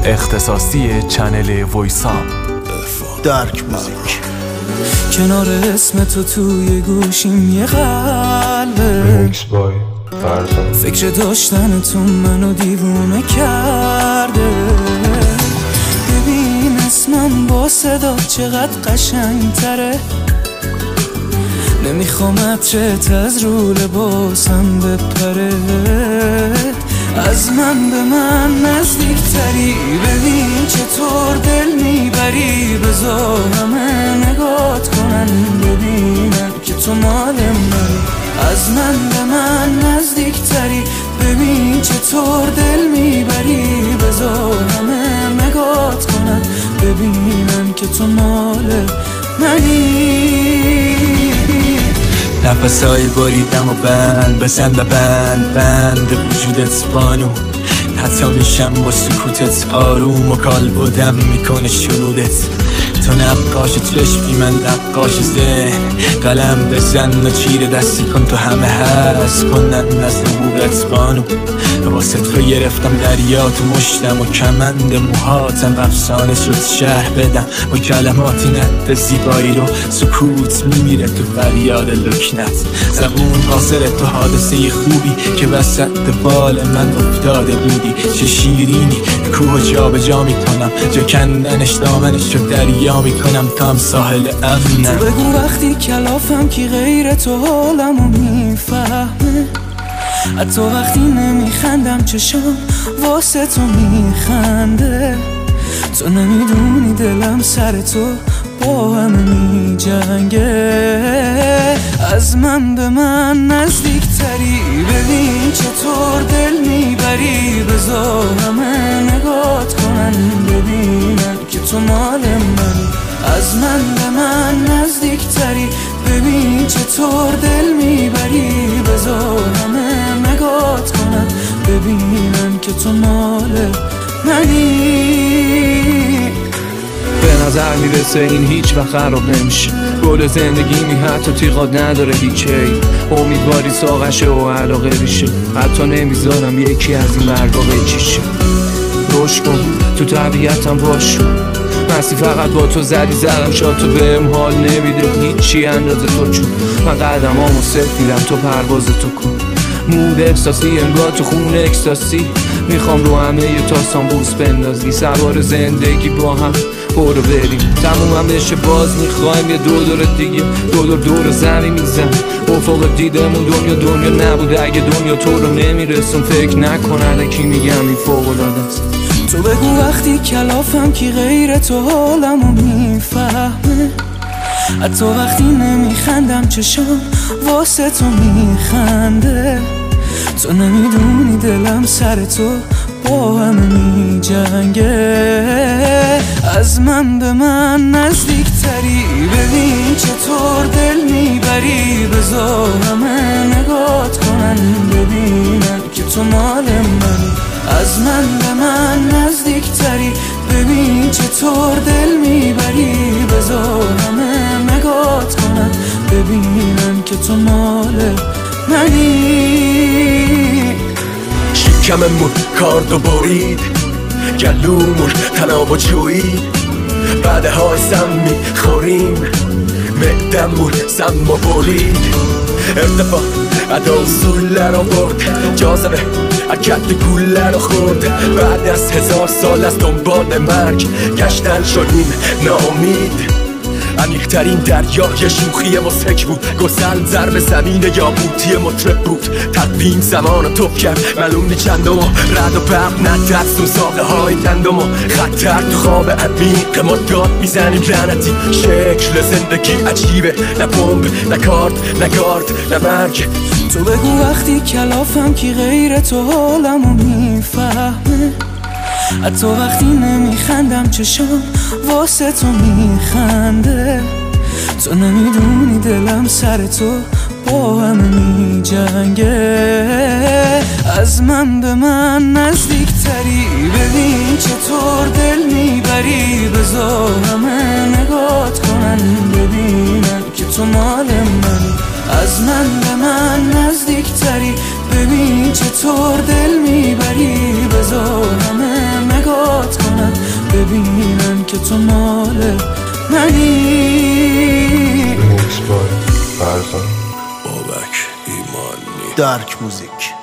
اختصاصی چنل وایسا درک موزیک. کنار اسم تو توی گوشیم یه قلبه، فکر داشتن تو منو دیوونه کرده. ببین اسمم با صدا چقدر قشنگ تره، نمیخوام عطرت از رو لباسم بپره. از من به من نزدیک تری، ببین چطور دل میبری. بذار همه نگات کنن ببینن که تو مال منی. از من به من نزدیک تری، ببین چطور دل میبری. بذار همه نگات کنن ببینن که تو مال منی. نفسای بریدم و بند بزن و بند وجودت بانو. حتی میشم با سکوتت آروم و کال بودم میکنه شنودت. تو نقاش چشمی من نقاش ذهن، قلم بزن و چیر دستی کن تو همه هست کنن از نبوغت بانو. واسه تو گرفتم دریا تو مشتم و کمند موهاتم افسانه شد شهر بدم با کلماتی نت زیبایی رو. سکوت میمیره تو فریاد لکنت، زبون قاصر تو حادثه خوبی که وسط بال من افتاده بودی. چه شیرینی کوه جا به جا میکنم، جا کندنش دامنش رو دریا میکنم تا هم ساحل امنم. تو بگو وقتی کلافم کی غیر تو حالمو میفهمه. حتی وقتی نمیخندم چشام واسه تو میخنده. تو نمیدونی دلم سر تو با همه میجنگه. از من به من نزدیک تری، ببین چطور دل میبری. بذار همه نگات کنن ببینن که تو مال منی. از من به من نزدیک تری، ببین چطور دل میبری. بذار همه نگات کنن ببینن که تو مال منی. به نظر میرسه این هیچ وقت خراب نمیشه. گل زندگی می حتی تیغات نداره هیچی. امیدواری ساقشه و علاقه ریشه. حتی نمیذارم یکی از این برگا بچیشه. روش کن تو طبیعتم باش، مسی فقط با تو زدی زدم شاد. تو بهم حال نمیده هیچی اندازه تو، چون من قدمامو سفیدم تو پرواز تو کن. مود احساسی انگار تو خون اکستاسی، میخوام رو همه یه تاسان بوس بندازی. سوار زندگی با هم برو بریم تمومم بشه، باز میخوایم یه دور دیگه. دور زمین میزن افق دیدمون. دنیا نبوده اگه دنیا تو رو نمیرسون. فکر نکنه کی میگم این فوق العاده است. تو بگو وقتی کلافم کی غیر تو حالمو میفهمه. حتی وقتی نمیخندم چشام واسه تو میخنده. تو نمیدونی دلم سر تو با همه میجنگه. از من به من نزدیک تری، ببین چطور دل میبری. بذار همه نگات کنن ببینن که تو مال منی. از من به من نزدیک تری، ببین چطور دل میبری. بذار همه نگات کنن ببینن که تو مال منی. شکممون کارد و برید، گلومون تناب و جوید. بعدهای سم میخوریم، معدمون سم و برید. ارتفاع ادا اصوله رو برد، جاذبه حرکت گوله رو خورد. بعد از 1000 سال از دنبال مرگ گشتن شدیم ناامید. عمیق‌ترین دریای شوخی مسحک بود، گسل ضرب زمین یابوتی مطرب بود. تقویم زمان رو توف کرد معلوم چندم و رد و برق نترسون ساقه های گندم و خطر تو خواب عمیق ما داد میزنیم لعنتی. شکل زندگی عجیبه، نه بمب نه کارد نه گارد نه مرگ. تو بگو وقتی کلافم کی غیر تو حالمو میفهمه. حتی وقتی نمیخندم چشام واسه تو میخنده. تو نمیدونی دلم سر تو با همه میجنگه. از من به من نزدیک تری، ببین چطور دل میبری. بذار همه نگات کنن ببینن که تو مال منی. از من به من نزدیک تری، ببین چطور دل میبری. بذار همه نگات کنن ببینن که تو مال منی. بابک ایمانی. درک موزیک.